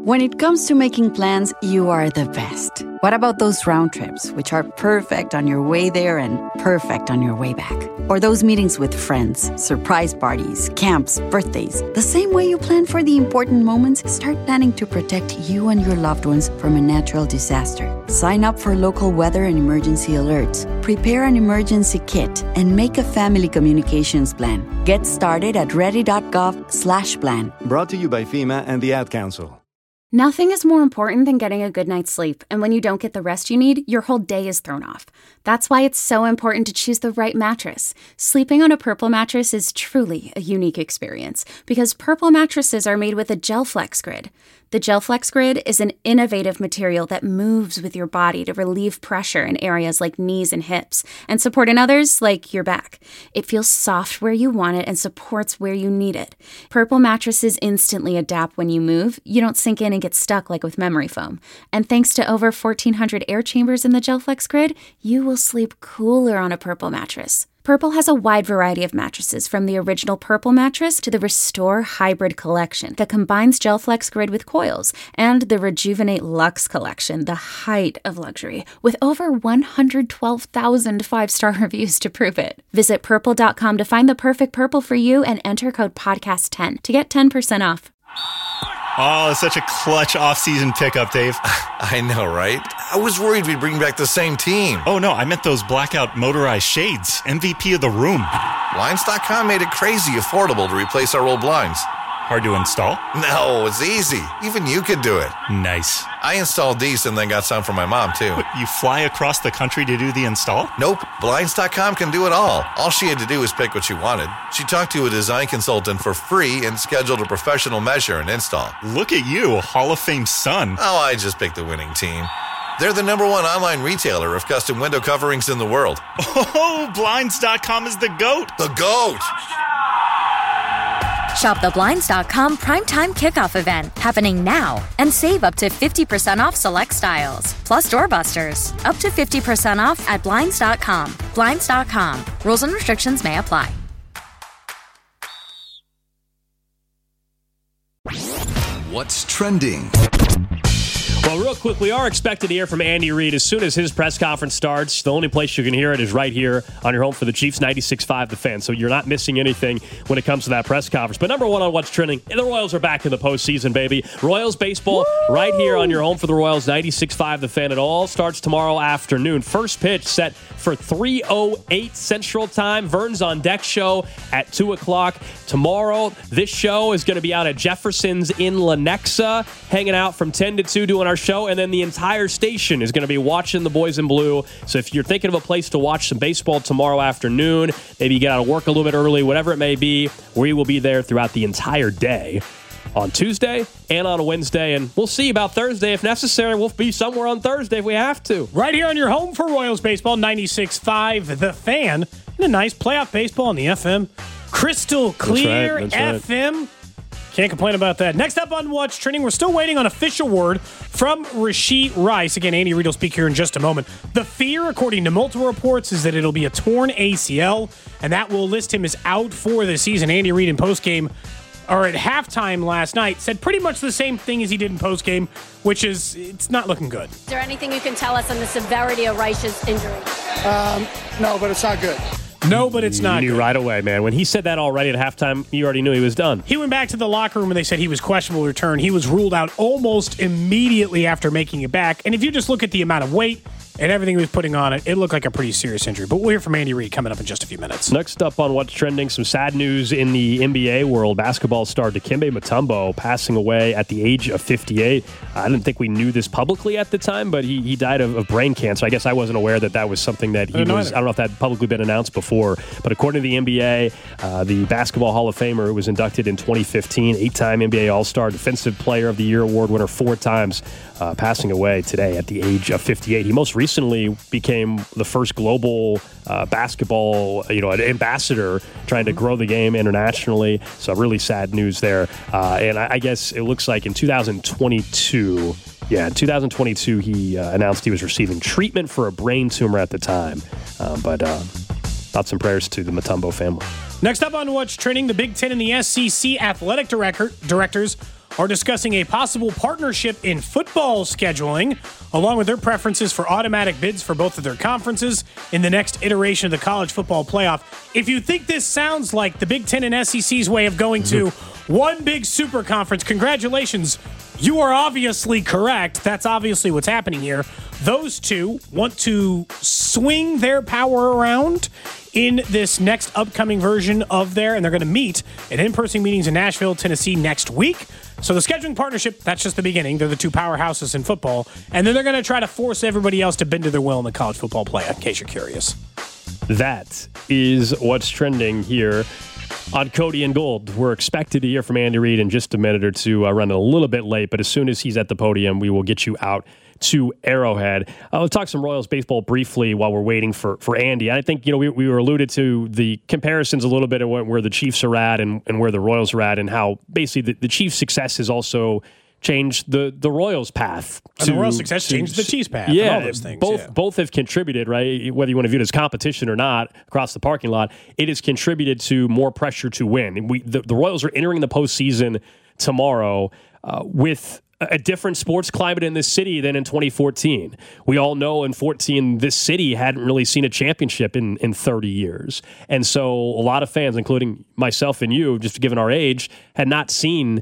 When it comes to making plans, you are the best. What about those round trips, which are perfect on your way there and perfect on your way back? Or those meetings with friends, surprise parties, camps, birthdays. The same way you plan for the important moments, start planning to protect you and your loved ones from a natural disaster. Sign up for local weather and emergency alerts. Prepare an emergency kit and make a family communications plan. Get started at ready.gov/plan. Brought to you by FEMA and the Ad Council. Nothing is more important than getting a good night's sleep, and when you don't get the rest you need, your whole day is thrown off. That's why it's so important to choose the right mattress. Sleeping on a Purple mattress is truly a unique experience, because Purple mattresses are made with a GelFlex Grid. The GelFlex Grid is an innovative material that moves with your body to relieve pressure in areas like knees and hips, and support in others like your back. It feels soft where you want it and supports where you need it. Purple mattresses instantly adapt when you move. You don't sink in and get stuck like with memory foam. And thanks to over 1,400 air chambers in the GelFlex Grid, you will sleep cooler on a Purple mattress. Purple has a wide variety of mattresses, from the original Purple mattress to the Restore Hybrid collection that combines GelFlex Grid with coils, and the Rejuvenate Luxe collection, the height of luxury, with over 112,000 five-star reviews to prove it. Visit purple.com to find the perfect Purple for you and enter code podcast10 to get 10% off. Oh, such a clutch off-season pickup, Dave. I know, right? I was worried we'd bring back the same team. Oh, no, I meant those blackout motorized shades. MVP of the room. Blinds.com made it crazy affordable to replace our old blinds. Hard to install? No, it's easy. Even you could do it. Nice. I installed these and then got some for my mom, too. What, you fly across the country to do the install? Nope. Blinds.com can do it all. All she had to do was pick what she wanted. She talked to a design consultant for free and scheduled a professional measure and install. Look at you, a Hall of Fame son. Oh, I just picked the winning team. They're the #1 online retailer of custom window coverings in the world. Oh, Blinds.com is the GOAT. The GOAT! Shop the Blinds.com Primetime Kickoff event happening now and save up to 50% off select styles. Plus doorbusters. Up to 50% off at Blinds.com. Blinds.com. Rules and restrictions may apply. What's trending? Well, real quick, we are expected to hear from Andy Reid as soon as his press conference starts. The only place you can hear it is right here on your home for the Chiefs, 96.5 The Fan. So you're not missing anything when it comes to that press conference. But #1 on What's Trending, the Royals are back in the postseason, baby. Royals baseball right here on your home for the Royals, 96.5 The Fan. It all starts tomorrow afternoon. First pitch set for 3:08 Central Time. Vern's on Deck show at 2 o'clock. Tomorrow, this show is going to be out at Jefferson's in Lenexa, hanging out from 10 to 2 doing our show, and then the entire station is going to be watching the Boys in Blue. So if you're thinking of a place to watch some baseball tomorrow afternoon, maybe you get out of work a little bit early, whatever it may be, we will be there throughout the entire day on Tuesday and on Wednesday, and we'll see about Thursday. If necessary, we'll be somewhere on Thursday if we have to. Right here on your home for Royals baseball, 96.5 The Fan, and a nice playoff baseball on the FM. Crystal clear That's right. FM. Can't complain about that. Next up on What's Trending, we're still waiting on official word from Rashee Rice. Again, Andy Reid will speak here in just a moment. The fear, according to multiple reports, is that it'll be a torn ACL, and that will list him as out for the season. Andy Reid in postgame, or at halftime last night, said pretty much the same thing as he did in postgame, which is it's not looking good. Is there anything you can tell us on the severity of Rice's injury? No, but it's not good. No, but it's not You knew good. right away, man. When he said that already at halftime, you already knew he was done. He went back to the locker room and they said he was questionable to return. He was ruled out almost immediately after making it back. And if you just look at the amount of weight and everything he was putting on it, it looked like a pretty serious injury. But we'll hear from Andy Reid coming up in just a few minutes. Next up on What's Trending, some sad news in the NBA world. Basketball star Dikembe Mutombo passing away at the age of 58. I didn't think we knew this publicly at the time, but he died of brain cancer. I guess I wasn't aware that was something that he was. I don't know if that had publicly been announced before, but according to the NBA, the Basketball Hall of Famer, who was inducted in 2015, 8-time NBA All-Star, Defensive Player of the Year award winner 4 times, passing away today at the age of 58. He most recently became the first global basketball, an ambassador, trying to grow the game internationally. So really sad news there. And I guess it looks like in 2022, he announced he was receiving treatment for a brain tumor at the time. But thoughts and prayers to the Mutombo family. Next up on What's Trending, the Big Ten and the SEC athletic directors are discussing a possible partnership in football scheduling, along with their preferences for automatic bids for both of their conferences in the next iteration of the college football playoff. If you think this sounds like the Big Ten and SEC's way of going to one big super conference, congratulations. You are obviously correct. That's obviously what's happening here. Those two want to swing their power around in this next upcoming version of and they're going to meet at in-person meetings in Nashville, Tennessee next week. So the scheduling partnership, that's just the beginning. They're the two powerhouses in football. And then they're going to try to force everybody else to bend to their will in the college football playoff, in case you're curious. That is what's trending here on Cody and Gold. We're expected to hear from Andy Reid in just a minute or two. Running a little bit late, but as soon as he's at the podium, we will get you out to Arrowhead. I'll talk some Royals baseball briefly while we're waiting for Andy. I think, we were alluded to the comparisons a little bit of where the Chiefs are at and where the Royals are at, and how basically the Chiefs' success has also changed the Royals' path. And the Royals' success changed the Chiefs' path. Yeah, and all those things. Both have contributed, right? Whether you want to view it as competition or not, across the parking lot, it has contributed to more pressure to win. And the Royals are entering the postseason tomorrow with a different sports climate in this city than in 2014. We all know in 2014, this city hadn't really seen a championship in 30 years. And so a lot of fans, including myself and you, just given our age, had not seen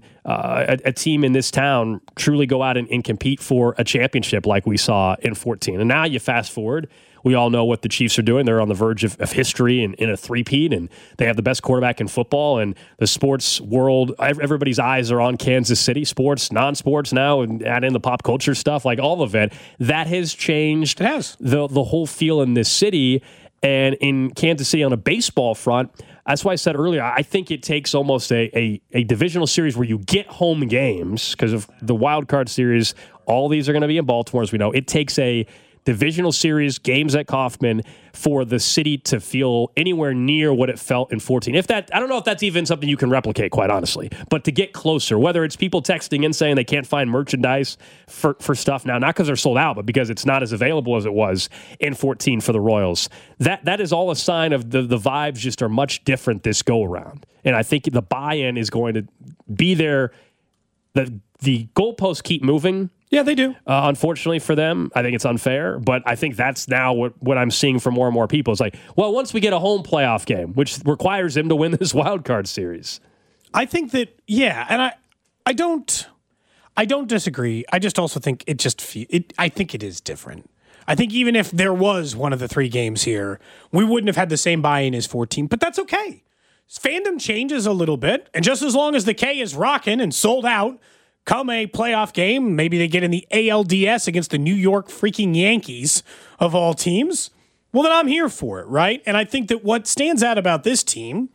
a team in this town truly go out and compete for a championship like we saw in 2014. And now you fast forward, we all know what the Chiefs are doing. They're on the verge of history and in a three-peat, and they have the best quarterback in football. And the sports world, everybody's eyes are on Kansas City, sports, non-sports now, and add in the pop culture stuff, like all of it. That has changed the whole feel in this city. And in Kansas City on a baseball front, that's why I said earlier, I think it takes almost a divisional series where you get home games because of the wild card series. All these are going to be in Baltimore, as we know. It takes a divisional series, games at Kauffman, for the city to feel anywhere near what it felt in 2014. I don't know if that's even something you can replicate, quite honestly, but to get closer, whether it's people texting in saying they can't find merchandise for stuff now, not because they're sold out, but because it's not as available as it was in 2014 for the Royals. That is all a sign of the vibes just are much different this go around. And I think the buy-in is going to be there. The goalposts keep moving. Yeah, they do. Unfortunately for them, I think it's unfair, but I think that's now what I'm seeing from more and more people. It's like, well, once we get a home playoff game, which requires them to win this wild card series. I think that, yeah, and I don't disagree. I just also think I think it is different. I think even if there was one of the three games here, we wouldn't have had the same buy-in as 2014, but that's okay. Fandom changes a little bit, and just as long as the K is rocking and sold out, come a playoff game, maybe they get in the ALDS against the New York freaking Yankees of all teams, well, then I'm here for it, right? And I think that what stands out about this team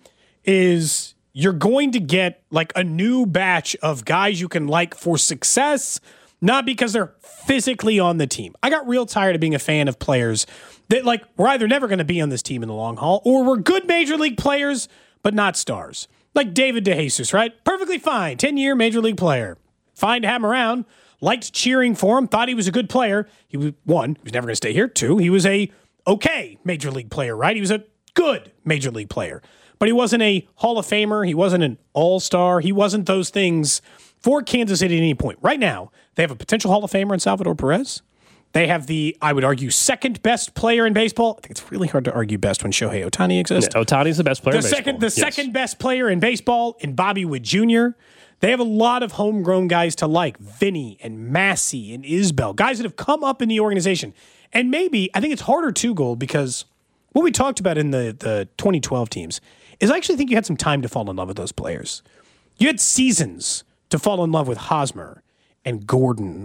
is you're going to get like a new batch of guys you can like for success, not because they're physically on the team. I got real tired of being a fan of players that were either never going to be on this team in the long haul or were good major league players, but not stars. Like David DeJesus, right? Perfectly fine, 10-year major league player. Fine to have him around, liked cheering for him, thought he was a good player. He was never going to stay here. 2, he was a okay major league player, right? He was a good major league player. But he wasn't a Hall of Famer. He wasn't an all-star. He wasn't those things for Kansas City at any point. Right now, they have a potential Hall of Famer in Salvador Perez. They have the, I would argue, second best player in baseball. I think it's really hard to argue best when Shohei Ohtani exists. Yeah, Ohtani's the best player in baseball. The second best player in baseball in Bobby Witt Jr. They have a lot of homegrown guys to like. Vinny and Massey and Isbell. Guys that have come up in the organization. And maybe, I think it's harder too, Gold, because what we talked about in the 2012 teams is I actually think you had some time to fall in love with those players. You had seasons to fall in love with Hosmer and Gordon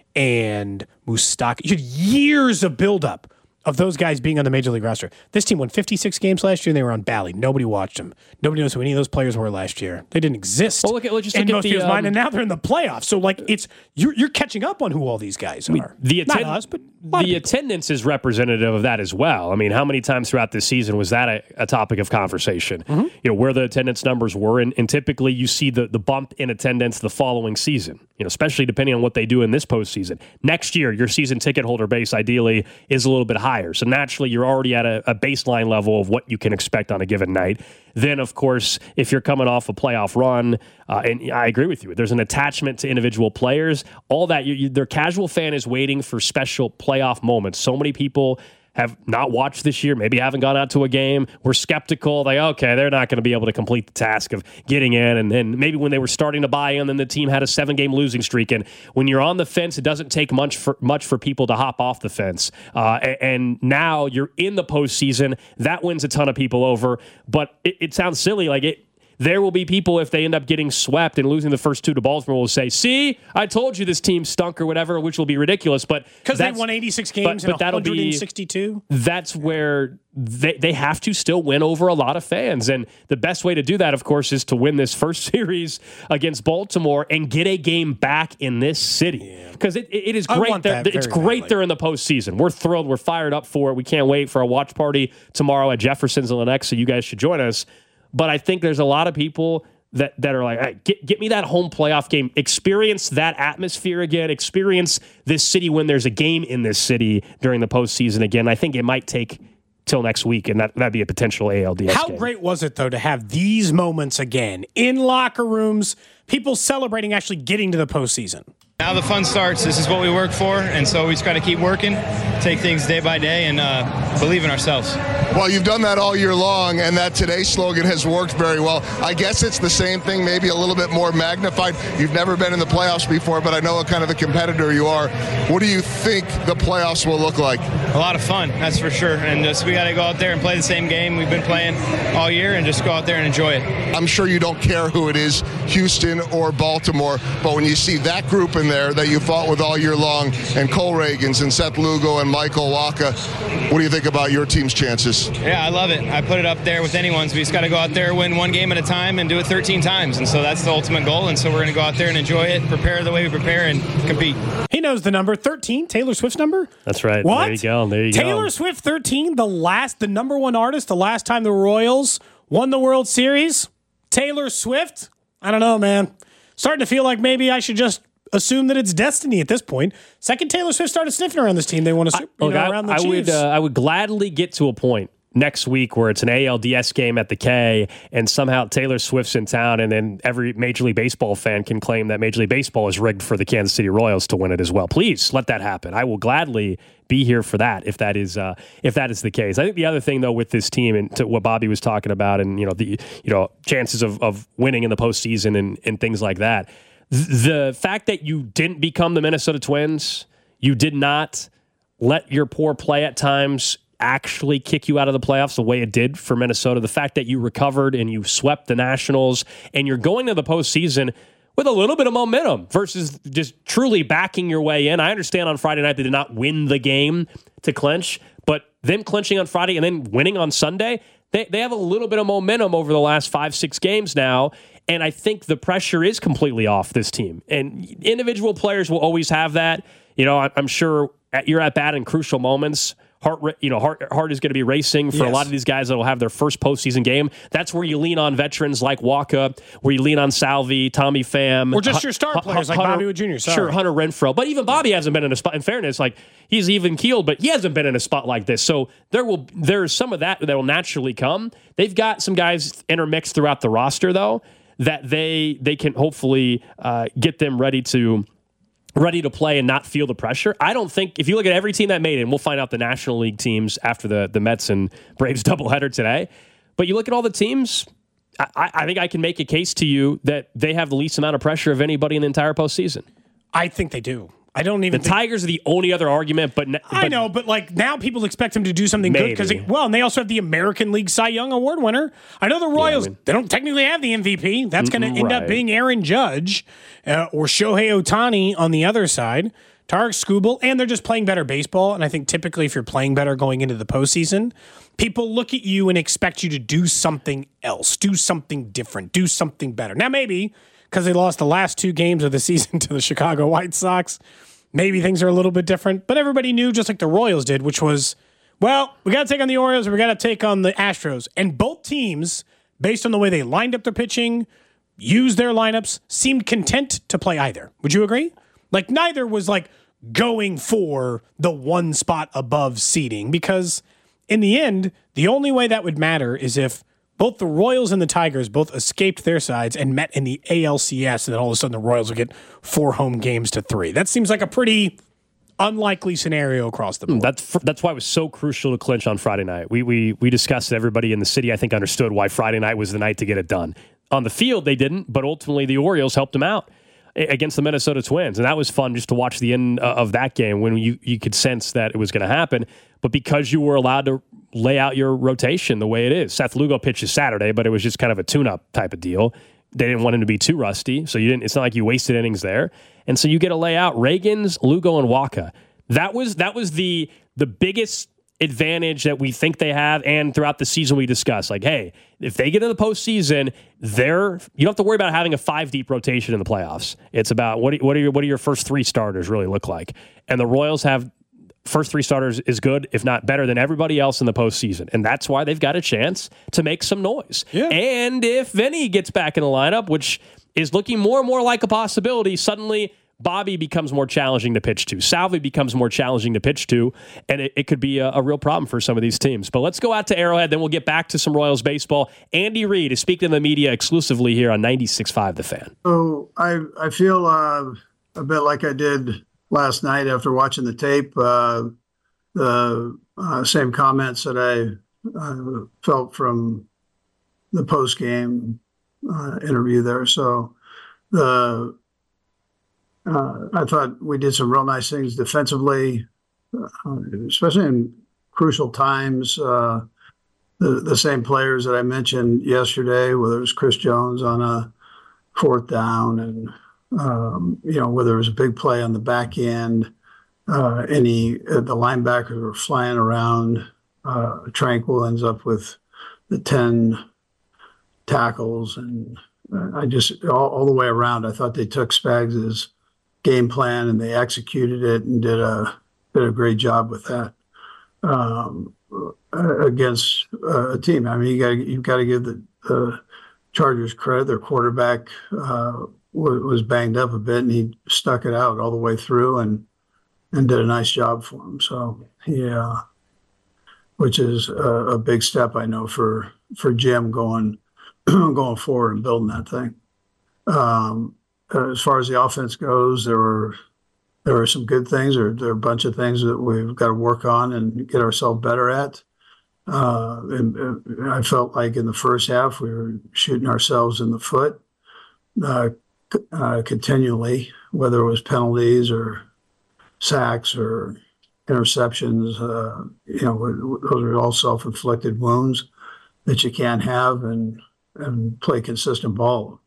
and Mustaki. You had years of buildup of those guys being on the Major League roster. This team won 56 games last year, and they were on Bally. Nobody watched them. Nobody knows who any of those players were last year. They didn't exist in most people's mind, and now they're in the playoffs. So, you're catching up on who all these guys are. Not us, but the attendance is representative of that as well. I mean, how many times throughout this season was that a topic of conversation? Mm-hmm. Where the attendance numbers were, and typically you see the bump in attendance the following season. especially depending on what they do in this postseason. Next year, your season ticket holder base ideally is a little bit higher. So naturally, you're already at a baseline level of what you can expect on a given night. Then, of course, if you're coming off a playoff run, and I agree with you, there's an attachment to individual players. All that, their casual fan is waiting for special playoff moments. So many people have not watched this year, maybe haven't gone out to a game. We're skeptical. Like, okay, they're not going to be able to complete the task of getting in. And then maybe when they were starting to buy in, then the team had a 7-game losing streak. And when you're on the fence, it doesn't take much for people to hop off the fence. And now you're in the postseason. That wins a ton of people over. But it sounds silly. Like there will be people, if they end up getting swept and losing the first 2 to Baltimore, will say, see, I told you this team stunk or whatever, which will be ridiculous. But because they won 86 games and 162. That's where they have to still win over a lot of fans. And the best way to do that, of course, is to win this first series against Baltimore and get a game back in this city. Because it is great. It's great they're in the postseason. We're thrilled. We're fired up for it. We can't wait for a watch party tomorrow at Jefferson's and Lenexa, so you guys should join us. But I think there's a lot of people that are like, hey, get me that home playoff game. Experience that atmosphere again. Experience this city when there's a game in this city during the postseason again. I think it might take till next week, and that'd be a potential ALDS How game. great was it, though, to have these moments again in locker rooms, people celebrating actually getting to the postseason? Now the fun starts. This is what we work for, and so we just got to keep working, take things day by day, and believe in ourselves. Well, you've done that all year long, and that today slogan has worked very well. I guess it's the same thing, maybe a little bit more magnified. You've never been in the playoffs before, but I know what kind of a competitor you are. What do you think the playoffs will look like? A lot of fun, that's for sure, and we got to go out there and play the same game we've been playing all year and just go out there and enjoy it. I'm sure you don't care who it is, Houston or Baltimore, but when you see that group in there that you fought with all year long, and Cole Reagans and Seth Lugo and Michael Waka, what do you think about your team's chances? Yeah, I love it. I put it up there with anyone's. We just got to go out there, win one game at a time, and do it 13 times. And so that's the ultimate goal. And so we're going to go out there and enjoy it, prepare the way we prepare, and compete. He knows the number 13, Taylor Swift's number. That's right. What? There you go. Taylor Swift 13, the number one artist, the last time the Royals won the World Series. Taylor Swift? I don't know, man. Starting to feel like maybe I should just assume that it's destiny at this point. Second Taylor Swift started sniffing around this team. They want to around the Chiefs. I would gladly get to a point next week where it's an ALDS game at the K and somehow Taylor Swift's in town, and then every Major League Baseball fan can claim that Major League Baseball is rigged for the Kansas City Royals to win it as well. Please let that happen. I will gladly be here for that if that is the case. I think the other thing though with this team and to what Bobby was talking about, and the chances of winning in the postseason and things like that. The fact that you didn't become the Minnesota Twins, you did not let your poor play at times actually kick you out of the playoffs the way it did for Minnesota. The fact that you recovered and you swept the Nationals and you're going to the postseason with a little bit of momentum versus just truly backing your way in. I understand on Friday night they did not win the game to clinch, but them clinching on Friday and then winning on Sunday, they have a little bit of momentum over the last 5-6 games now. And I think the pressure is completely off this team. And individual players will always have that. I'm sure you're at bat in crucial moments. Heart is going to be racing for a lot of these guys that will have their first postseason game. That's where you lean on veterans like Waka, where you lean on Salvi, Tommy Pham. Or just your star players like Bobby Witt Jr. Sure, Hunter Renfroe. But even Bobby hasn't been in a spot. In fairness, like he's even keeled, but he hasn't been in a spot like this. So there's some of that will naturally come. They've got some guys intermixed throughout the roster, though, that they can hopefully get them ready to play and not feel the pressure. I don't think, if you look at every team that made it, and we'll find out the National League teams after the Mets and Braves doubleheader today, but you look at all the teams, I think I can make a case to you that they have the least amount of pressure of anybody in the entire postseason. I think they do. I don't even. The Tigers are the only other argument, but I know, but like now people expect him to do something good because and they also have the American League Cy Young Award winner. I know the Royals; they don't technically have the MVP. That's going to end up being Aaron Judge or Shohei Ohtani on the other side. Tarek Skubal, and they're just playing better baseball. And I think typically, if you're playing better going into the postseason, people look at you and expect you to do something else, do something different, do something better. Now, maybe because they lost the last 2 games of the season to the Chicago White Sox, maybe things are a little bit different. But everybody knew, just like the Royals did, which was, well, we got to take on the Orioles, or we got to take on the Astros. And both teams, based on the way they lined up their pitching, used their lineups, seemed content to play either. Would you agree? Like, neither was like going for the one spot above seeding, because in the end, the only way that would matter is if both the Royals and the Tigers both escaped their sides and met in the ALCS, and then all of a sudden the Royals would get 4 home games to 3. That seems like a pretty unlikely scenario across the board. That's why it was so crucial to clinch on Friday night. We discussed it. Everybody in the city, I think, understood why Friday night was the night to get it done. On the field, they didn't, but ultimately the Orioles helped them out against the Minnesota Twins, and that was fun just to watch the end of that game when you could sense that it was going to happen. But because you were allowed to lay out your rotation the way it is, Seth Lugo pitches Saturday, but it was just kind of a tune-up type of deal. They didn't want him to be too rusty, so it's not like you wasted innings there. And so you get to lay out Reagans, Lugo, and Waka. That was the biggest advantage that we think they have, and throughout the season we discussed, like, hey, if they get in the postseason, you don't have to worry about having a 5-deep rotation in the playoffs. It's about what do your first 3 starters really look like? And the Royals have first 3 starters is good, if not better than everybody else in the postseason. And that's why they've got a chance to make some noise. Yeah. And if Vinny gets back in the lineup, which is looking more and more like a possibility, suddenly Bobby becomes more challenging to pitch to. Salvi becomes more challenging to pitch to, and it could be a real problem for some of these teams. But let's go out to Arrowhead, then we'll get back to some Royals baseball. Andy Reid is speaking to the media exclusively here on 96.5 The Fan. So I feel a bit like I did last night after watching the tape. The same comments that I felt from the post-game interview there. So I thought we did some real nice things defensively, especially in crucial times. The same players that I mentioned yesterday, whether it was Chris Jones on a 4th down, and whether it was a big play on the back end, the linebackers were flying around. Tranquil ends up with the 10 tackles, and I just all the way around, I thought they took Spags' game plan and they executed it and did a great job with that against a team. I mean, you've got to give the Chargers credit. Their quarterback was banged up a bit, and he stuck it out all the way through and did a nice job for him. So which is a big step, I know, for Jim going forward and building that thing. As far as the offense goes, there were some good things. There are a bunch of things that we've got to work on and get ourselves better at. And I felt like in the first half we were shooting ourselves in the foot continually, whether it was penalties or sacks or interceptions. Those are all self-inflicted wounds that you can't have and play consistent ball.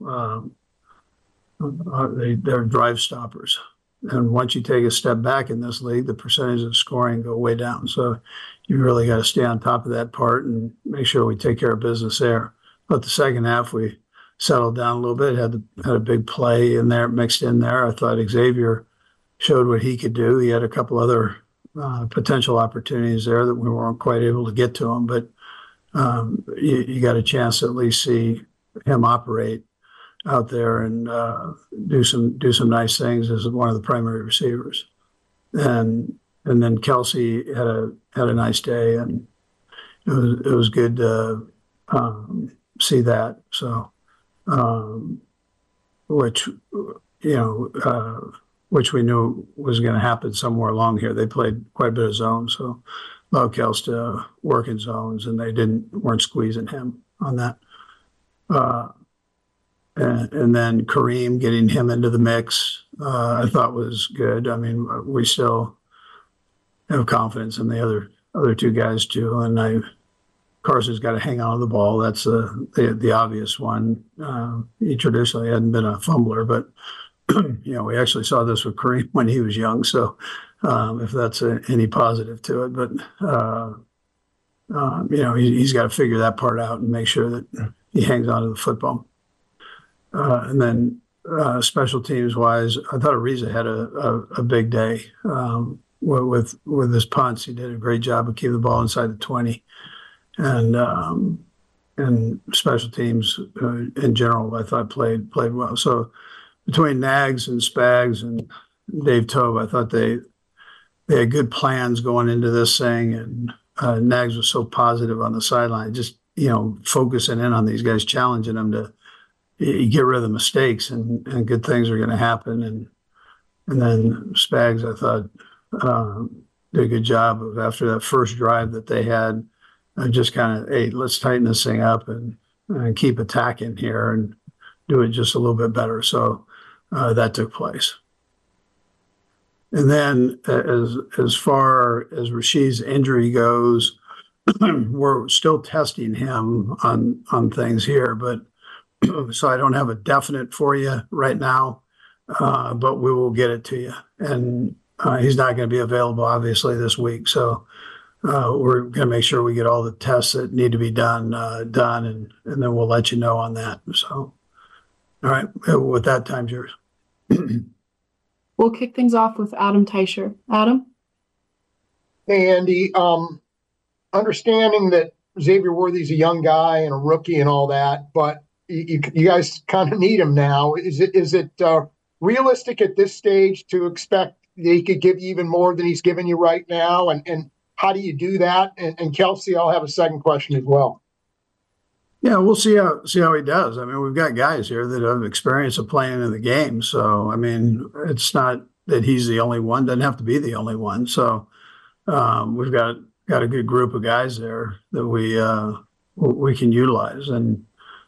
They're drive stoppers. And once you take a step back in this league, the percentage of scoring go way down. So you really got to stay on top of that part and make sure we take care of business there. But the second half, we settled down a little bit, had a big play in there, mixed in there. I thought Xavier showed what he could do. He had a couple other potential opportunities there that we weren't quite able to get to him. But you got a chance to at least see him operate out there and do some nice things as one of the primary receivers, and then Kelsey had a nice day, and it was good to see that. So, which we knew was going to happen somewhere along here. They played quite a bit of zone, so allowed Kels to work in zones, and they weren't squeezing him on that. And then Kareem, getting him into the mix, I thought was good. I mean, we still have confidence in the other 2 guys too. And Carson's got to hang on to the ball. That's the obvious one. He traditionally hadn't been a fumbler, but we actually saw this with Kareem when he was young. So if that's any positive to it, but he's got to figure that part out and make sure that he hangs on to the football. And then special teams wise, I thought Ariza had a big day with his punts. He did a great job of keeping the ball inside the 20, and and special teams in general, I thought played well. So between Nags and Spags and Dave Tobe, I thought they had good plans going into this thing, and Nags was so positive on the sideline, just focusing in on these guys, challenging them to get rid of the mistakes, and good things are going to happen. And then Spags, I thought, did a good job of, after that first drive that they had, just kind of, hey, let's tighten this thing up and keep attacking here and do it just a little bit better. So that took place. And then as far as Rasheed's injury goes, we're still testing him on things here, but so I don't have a definite for you right now, but we will get it to you. And he's not going to be available, obviously, this week. So we're going to make sure we get all the tests that need to be done, and then we'll let you know on that. So, all right, with that, time's yours. We'll kick things off with Adam Teicher. Adam? Hey, Andy. Understanding that Xavier Worthy's a young guy and a rookie and all that, but you guys kind of need him now. Is it realistic at this stage to expect that he could give you even more than he's giving you right now? And how do you do that? And Kelsey, I'll have a second question as well. Yeah, we'll see how he does. I mean, we've got guys here that have experience of playing in the game. So, I mean, it's not that he's the only one. Doesn't have to be the only one. So we've got a good group of guys there that we can utilize. And,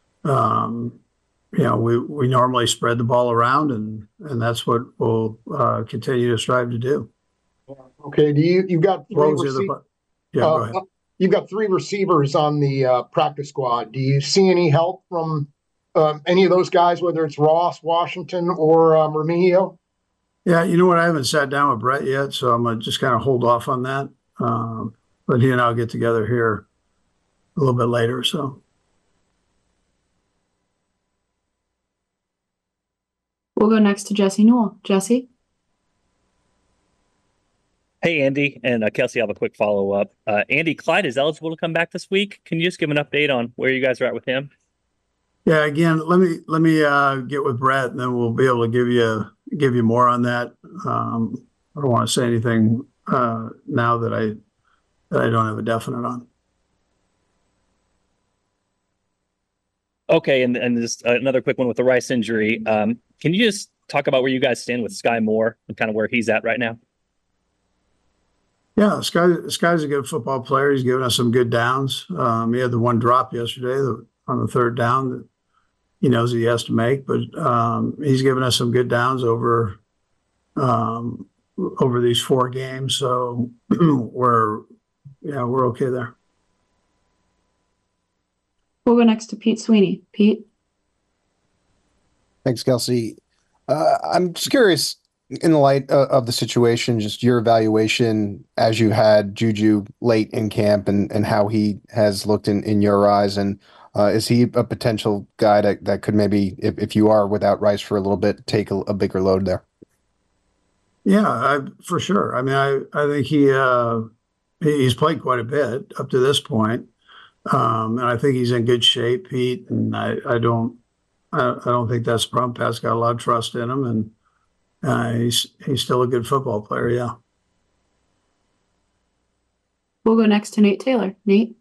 we normally spread the ball around, and that's what we'll continue to strive to do. Okay. You've got three go ahead. You've got three receivers on the practice squad. Do you see any help from any of those guys, whether it's Ross, Washington, or Remigio? Yeah, you know what? I haven't sat down with Brett yet, so I'm going to just kind of hold off on that. But he and I'll get together here a little bit later. So we'll go next to Jesse Newell. Jesse? Hey, Andy and Kelsey, I have a quick follow-up. Andy, Clyde is eligible to come back this week. Can you just give an update on where you guys are at with him? Yeah, again, let me get with Brett, and then we'll be able to give you more on that. I don't want to say anything now that I don't have a definite on. Okay, and just another quick one with the Rice injury. Can you just talk about where you guys stand with Sky Moore and kind of where he's at right now? Yeah, Sky's a good football player. He's given us some good downs. He had the one drop yesterday on the third down that he knows he has to make, but he's given us some good downs over these 4 games. So we're okay there. We'll go next to Pete Sweeney. Pete? Thanks, Kelsey. I'm just curious, in the light of the situation, just your evaluation as you had Juju late in camp and how he has looked in your eyes. And is he a potential guy that could maybe, if you are without Rice for a little bit, take a bigger load there? Yeah, for sure. I mean, I think he's played quite a bit up to this point. And I think he's in good shape, Pete. And I don't think that's a problem. Pat's got a lot of trust in him, and he's still a good football player. Yeah. We'll go next to Nate Taylor. Nate?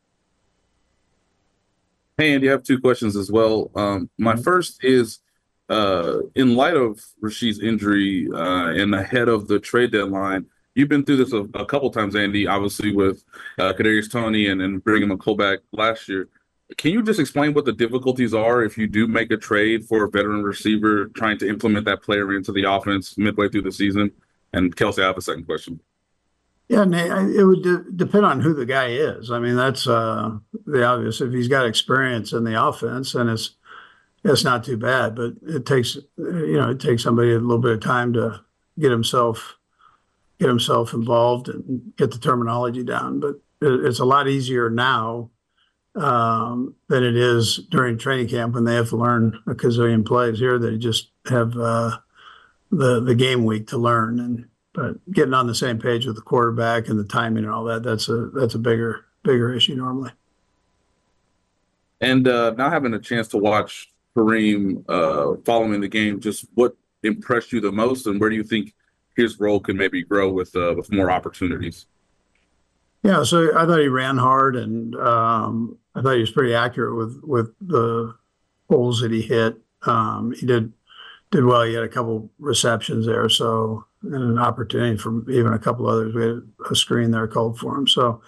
Hey, Andy, I have 2 questions as well. My first is, in light of Rasheed's injury and ahead of the trade deadline, you've been through this a couple times, Andy, obviously with Kadarius Toney and bringing McCall back last year. Can you just explain what the difficulties are if you do make a trade for a veteran receiver trying to implement that player into the offense midway through the season? And Kelsey, I have a second question. Yeah, Nate, it would depend on who the guy is. I mean, that's the obvious. If he's got experience in the offense, then it's not too bad. But it takes somebody a little bit of time to get himself involved and get the terminology down. But it's a lot easier now than it is during training camp when they have to learn a gazillion plays. Here they just have the game week to learn, but getting on the same page with the quarterback and the timing and all that, that's a bigger issue normally. And now having a chance to watch Kareem following the game, just what impressed you the most, and where do you think his role can maybe grow with more opportunities? Yeah, so I thought he ran hard, and I thought he was pretty accurate with the holes that he hit. He did well. He had a couple receptions there, so and an opportunity for even a couple others. We had a screen there called for him. So,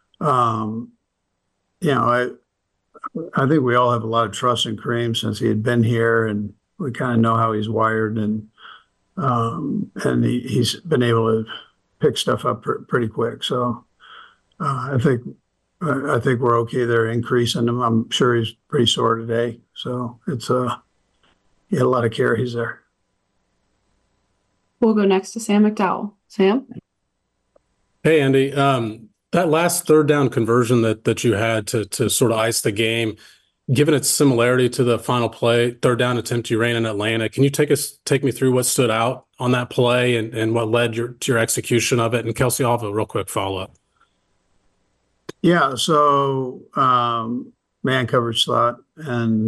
I think we all have a lot of trust in Kareem since he had been here, and we kind of know how he's wired, and he's been able to pick stuff up pretty quick. So I think we're okay there increasing him. I'm sure he's pretty sore today, so it's he had a lot of carries there. We'll go next to Sam McDowell. Sam? Hey, Andy. That last third down conversion that you had to sort of ice the game, given its similarity to the final play, third down attempt you ran in Atlanta, can you take me through what stood out on that play and what led to your execution of it? And Kelsey, I'll have a real quick follow-up. Yeah, so man coverage slot, and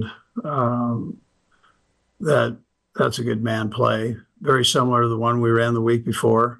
that's a good man play. Very similar to the one we ran the week before.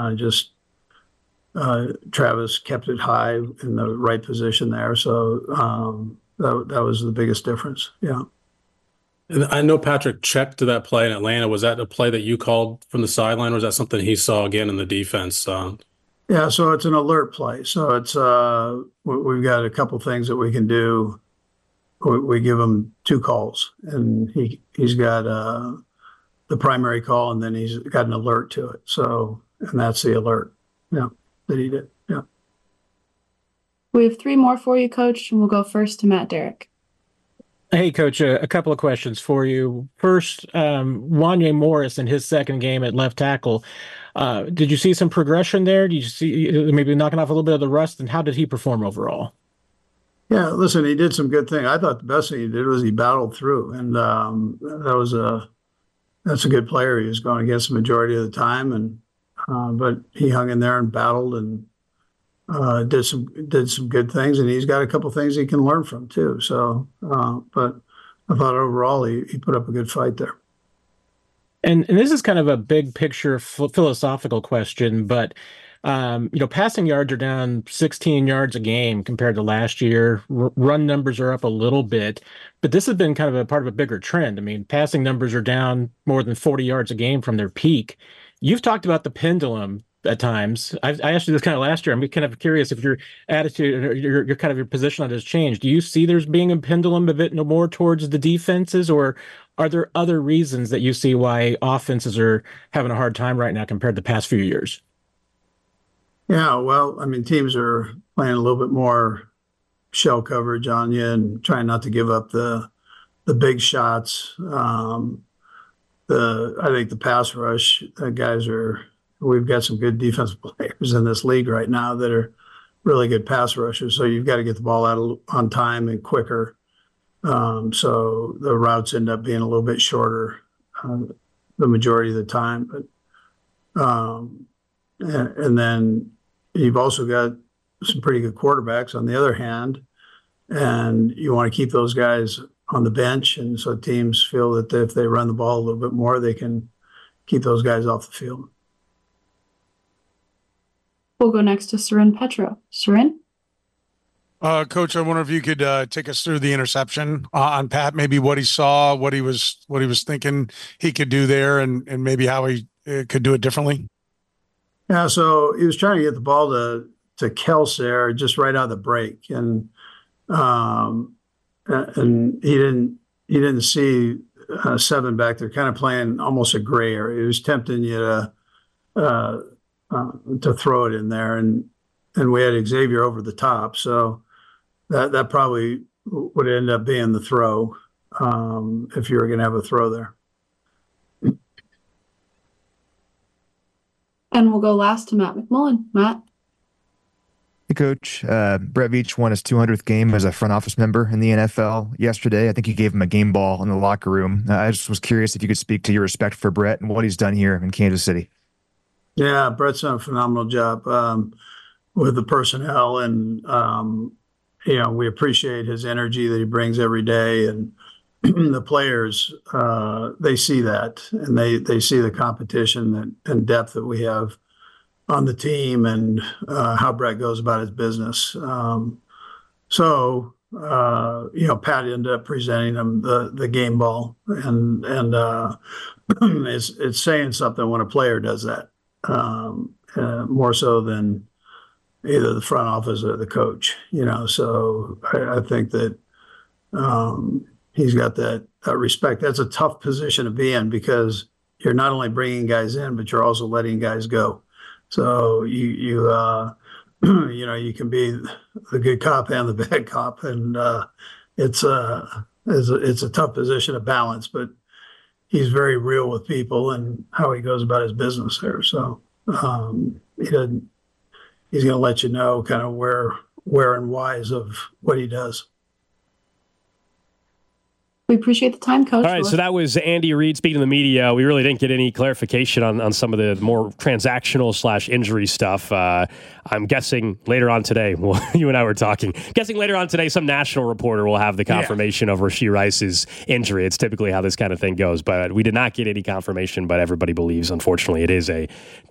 Travis kept it high in the right position there, so that was the biggest difference. Yeah. And I know Patrick checked to that play in Atlanta. Was that a play that you called from the sideline, or was that something he saw again in the defense? Yeah, so it's an alert play. So it's we've got a couple things that we can do. We give him two calls, and he's got the primary call, and then he's got an alert to it. So, and that's the alert. Yeah, that he did. Yeah. We have three more for you, Coach, and we'll go first to Matt Derrick. Hey, Coach, a couple of questions for you. First, Wanya Morris in his second game at left tackle. Did you see some progression there? Did you see maybe knocking off a little bit of the rust, and how did he perform overall? Yeah, listen, he did some good things. I thought the best thing he did was he battled through, and that's a good player. He was going against the majority of the time, and but he hung in there and battled and did some good things, and he's got a couple things he can learn from too. So, but I thought overall he put up a good fight there. And this is kind of a big picture philosophical question, but passing yards are down 16 yards a game compared to last year. Run numbers are up a little bit, but this has been kind of a part of a bigger trend. I mean, passing numbers are down more than 40 yards a game from their peak. You've talked about the pendulum at times. I asked you this kind of last year. I'm kind of curious if your attitude or your kind of your position on it has changed. Do you see there's being a pendulum a bit no more towards the defenses, or are there other reasons that you see why offenses are having a hard time right now compared to the past few years? Yeah, well, I mean, teams are playing a little bit more shell coverage on you and trying not to give up the big shots. I think the pass rush we've got some good defensive players in this league right now that are really good pass rushers. So you've got to get the ball out on time and quicker. So the routes end up being a little bit shorter the majority of the time. But and then you've also got some pretty good quarterbacks on the other hand, and you want to keep those guys on the bench. And so teams feel that if they run the ball a little bit more, they can keep those guys off the field. We'll go next to Seren Petro. Seren? Coach, I wonder if you could take us through the interception on Pat, maybe what he saw, what he was thinking he could do there, and maybe how he could do it differently. Yeah, so he was trying to get the ball to Kels there just right out of the break, and he didn't see seven back there, kind of playing almost a gray area. He was tempting you to throw it in there, and we had Xavier over the top, so that probably would end up being the throw if you were going to have a throw there. And we'll go last to Matt McMullen. Matt? Hey, Coach. Brett Veach won his 200th game as a front office member in the NFL yesterday. I think you gave him a game ball in the locker room. I just was curious if you could speak to your respect for Brett and what he's done here in Kansas City. Yeah, Brett's done a phenomenal job with the personnel, and we appreciate his energy that he brings every day, and the players, they see that, and they see the competition and depth that we have on the team, and how Brett goes about his business. Pat ended up presenting him the game ball, and it's saying something when a player does that, more so than either the front office or the coach. So I think that he's got that respect. That's a tough position to be in, because you're not only bringing guys in, but you're also letting guys go. So you can be the good cop and the bad cop, and it's a tough position to balance. But he's very real with people and how he goes about his business there. So he's going to let you know kind of where and whys of what he does. We appreciate the time, Coach. All right, so that was Andy Reid speaking to the media. We really didn't get any clarification on some of the more transactional / injury stuff. I'm guessing later on today, well, you and I were talking, later on today, some national reporter will have the confirmation of Rashee Rice's injury. It's typically how this kind of thing goes, but we did not get any confirmation, but everybody believes, unfortunately, it is a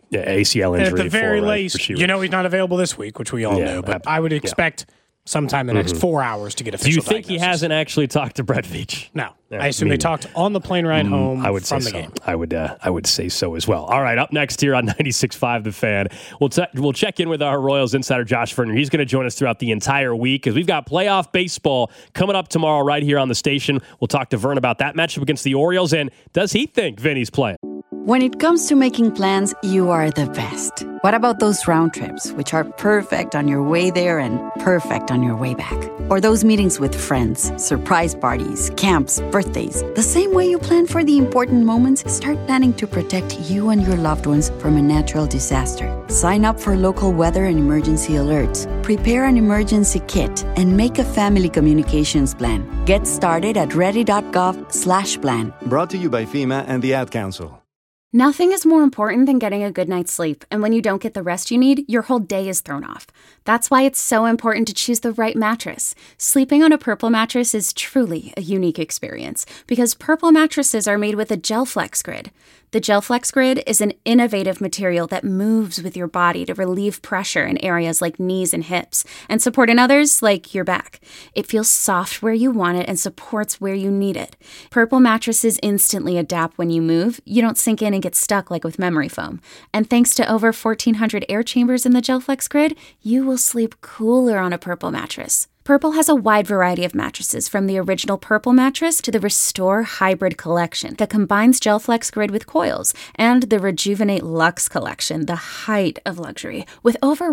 ACL injury. At the very least, Rashee he's not available this week, which we all know, but I would expect sometime in the next 4 hours to get official Do you think diagnosis. he hasn't actually talked to Brett Veach? No. I assume they talked on the plane ride home from the game. I would say so as well. All right, up next here on 96.5 The Fan, we'll check in with our Royals insider Josh Verner. He's going to join us throughout the entire week because we've got playoff baseball coming up tomorrow right here on the station. We'll talk to Vern about that matchup against the Orioles, and does he think Vinny's playing? When it comes to making plans, you are the best. What about those round trips, which are perfect on your way there and perfect on your way back? Or those meetings with friends, surprise parties, camps, birthdays. The same way you plan for the important moments, start planning to protect you and your loved ones from a natural disaster. Sign up for local weather and emergency alerts. Prepare an emergency kit and make a family communications plan. Get started at ready.gov/plan. Brought to you by FEMA and the Ad Council. Nothing is more important than getting a good night's sleep, and when you don't get the rest you need, your whole day is thrown off. That's why it's so important to choose the right mattress. Sleeping on a Purple mattress is truly a unique experience, because Purple mattresses are made with a GelFlex Grid. The GelFlex Grid is an innovative material that moves with your body to relieve pressure in areas like knees and hips, and support in others like your back. It feels soft where you want it and supports where you need it. Purple mattresses instantly adapt when you move. You don't sink in and get stuck like with memory foam. And thanks to over 1,400 air chambers in the GelFlex Grid, you will sleep cooler on a Purple mattress. Purple has a wide variety of mattresses, from the original Purple mattress to the Restore Hybrid collection that combines GelFlex Grid with coils, and the Rejuvenate Luxe collection, the height of luxury, with over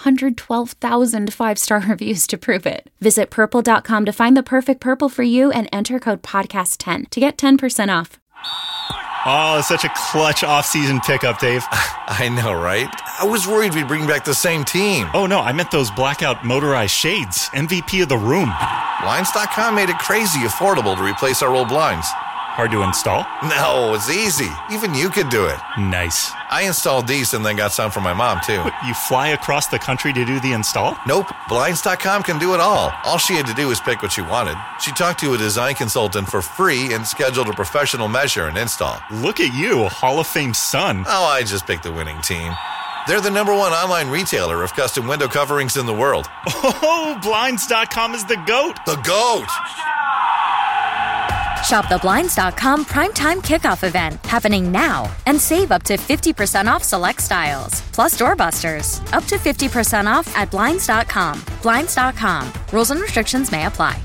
112,000 five-star reviews to prove it. Visit purple.com to find the perfect Purple for you and enter code podcast10 to get 10% off. Oh, it's such a clutch off-season pickup, Dave. I know, right? I was worried we'd bring back the same team. Oh, no, I meant those blackout motorized shades. MVP of the room. Blinds.com made it crazy affordable to replace our old blinds. Hard to install? No, it's easy. Even you could do it. Nice. I installed these and then got some for my mom, too. What, you fly across the country to do the install? Nope. Blinds.com can do it all. All she had to do was pick what she wanted. She talked to a design consultant for free and scheduled a professional measure and install. Look at you, a Hall of Fame son. Oh, I just picked the winning team. They're the #1 online retailer of custom window coverings in the world. Oh, Blinds.com is the GOAT. The GOAT! Shop the Blinds.com primetime kickoff event happening now and save up to 50% off select styles. Plus doorbusters, up to 50% off at Blinds.com. Blinds.com. Rules and restrictions may apply.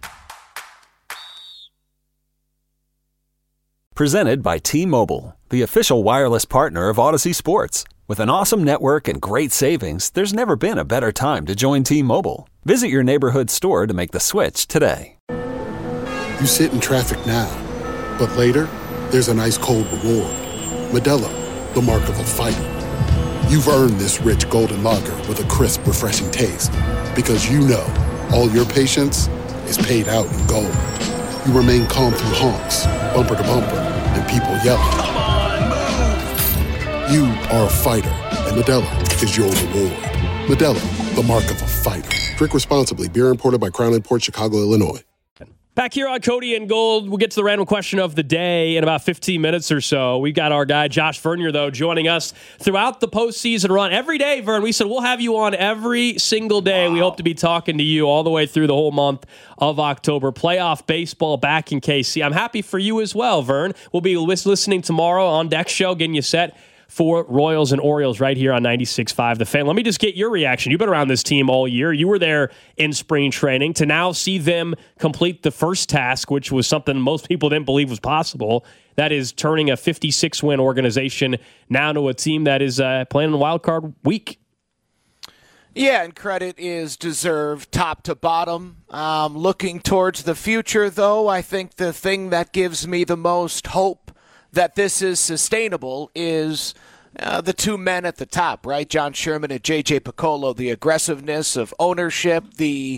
Presented by T-Mobile, the official wireless partner of Odyssey Sports. With an awesome network and great savings, there's never been a better time to join T-Mobile. Visit your neighborhood store to make the switch today. You sit in traffic now, but later, there's an ice-cold reward. Modelo, the mark of a fighter. You've earned this rich golden lager with a crisp, refreshing taste. Because you know, all your patience is paid out in gold. You remain calm through honks, bumper to bumper, and people yelling. Come on, move! You are a fighter, and Modelo is your reward. Modelo, the mark of a fighter. Drink responsibly. Beer imported by Crown Imports, Chicago, Illinois. Back here on Cody and Gold, we'll get to the random question of the day in about 15 minutes or so. We've got our guy, Josh Vernier, though, joining us throughout the postseason run. Every day, Vern, we said we'll have you on every single day. Wow. We hope to be talking to you all the way through the whole month of October. Playoff baseball back in KC. I'm happy for you as well, Vern. We'll be listening tomorrow on Deck Show, getting you set for Royals and Orioles right here on 96.5 The Fan. Let me just get your reaction. You've been around this team all year. You were there in spring training. To now see them complete the first task, which was something most people didn't believe was possible, that is turning a 56-win organization now to a team that is playing in the wild card week. Yeah, and credit is deserved top to bottom. Looking towards the future, though, I think the thing that gives me the most hope that this is sustainable is the two men at the top, right? John Sherman and J.J. Picollo, the aggressiveness of ownership, the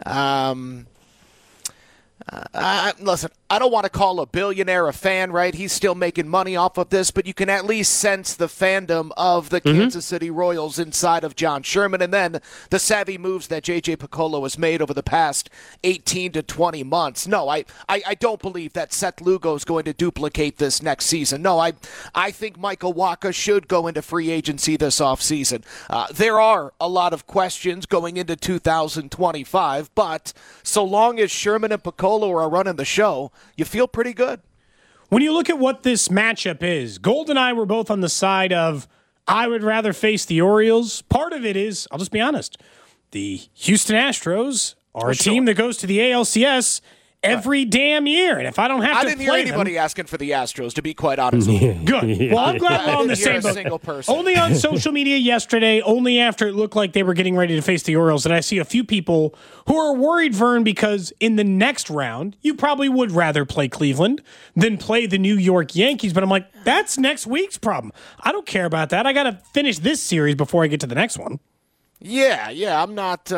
listen, I don't want to call a billionaire a fan, right? He's still making money off of this, but you can at least sense the fandom of the Kansas City Royals inside of John Sherman, and then the savvy moves that J.J. Picollo has made over the past 18 to 20 months. No, I don't believe that Seth Lugo is going to duplicate this next season. No, I think Michael Wacha should go into free agency this offseason. There are a lot of questions going into 2025, but so long as Sherman and Picollo are running the show, you feel pretty good. When you look at what this matchup is, Gold and I were both on the side of I would rather face the Orioles. Part of it is, I'll just be honest, the Houston Astros are a team that goes to the ALCS every damn year. And if I don't have to play I didn't hear anybody asking for the Astros, to be quite honest with you. Good. Well, I'm glad we're on the same boat. Only on social media yesterday, only after it looked like they were getting ready to face the Orioles, and I see a few people who are worried, Vern, because in the next round, you probably would rather play Cleveland than play the New York Yankees. But I'm like, that's next week's problem. I don't care about that. I got to finish this series before I get to the next one. Yeah, I'm not...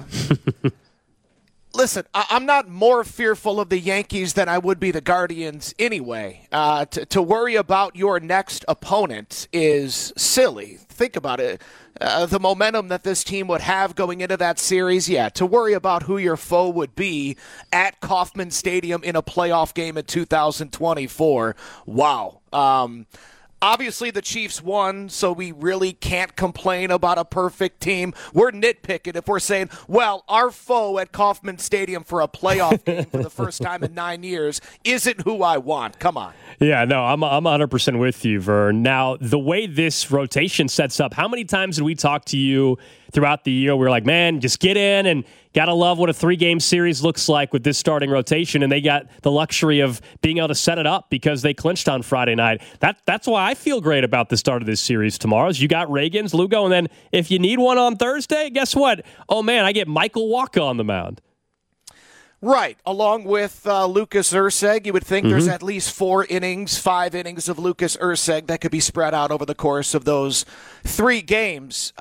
Listen, I'm not more fearful of the Yankees than I would be the Guardians anyway. To worry about your next opponent is silly. Think about it. The momentum that this team would have going into that series, to worry about who your foe would be at Kauffman Stadium in a playoff game in 2024. Wow. Obviously, the Chiefs won, so we really can't complain about a perfect team. We're nitpicking if we're saying, well, our foe at Kauffman Stadium for a playoff game for the first time in 9 years isn't who I want. Come on. Yeah, no, I'm 100% with you, Vern. Now, the way this rotation sets up, how many times did we talk to you throughout the year? We were like, man, just get in and gotta love what a 3-game series looks like with this starting rotation, and they got the luxury of being able to set it up because they clinched on Friday night. That's why I feel great about the start of this series tomorrow. Is you got Reagans, Lugo, and then if you need one on Thursday, guess what? Oh man, I get Michael Wacha on the mound. Right, along with Lucas Erceg, you would think there's at least 5 innings of Lucas Erceg that could be spread out over the course of those 3 games.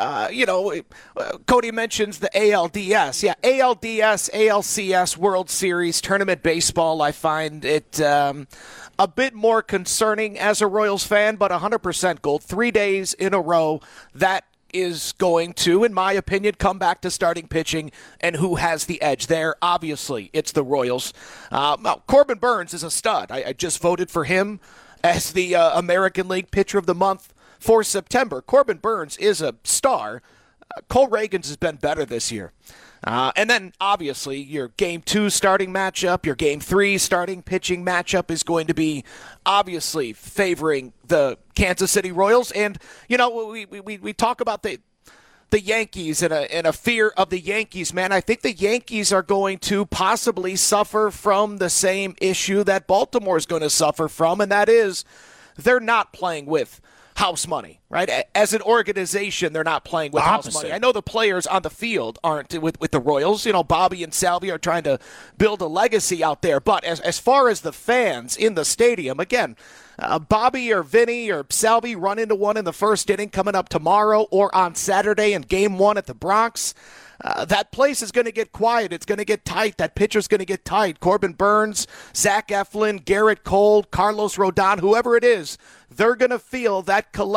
Cody mentions the ALDS. Yeah, ALDS, ALCS, World Series, Tournament Baseball. I find it a bit more concerning as a Royals fan, but 100% Gold. 3 days in a row, that is going to, in my opinion, come back to starting pitching and who has the edge there. Obviously, it's the Royals. Corbin Burnes is a stud. I just voted for him as the American League Pitcher of the Month for September. Corbin Burnes is a star. Cole Reagans has been better this year. And then, obviously, your Game 2 starting matchup, your Game 3 starting pitching matchup is going to be obviously favoring the Kansas City Royals. And, we talk about the Yankees and a fear of the Yankees, man. I think the Yankees are going to possibly suffer from the same issue that Baltimore is going to suffer from, and that is they're not playing with house money, right? As an organization, they're not playing with house money. I know the players on the field aren't with the Royals. Bobby and Salvi are trying to build a legacy out there. But as far as the fans in the stadium, again, Bobby or Vinny or Salvi run into one in the first inning coming up tomorrow or on Saturday in Game 1 at the Bronx. That place is going to get quiet. It's going to get tight. That pitcher's going to get tight. Corbin Burnes, Zach Eflin, Garrett Cole, Carlos Rodon, whoever it is, they're going to feel that collective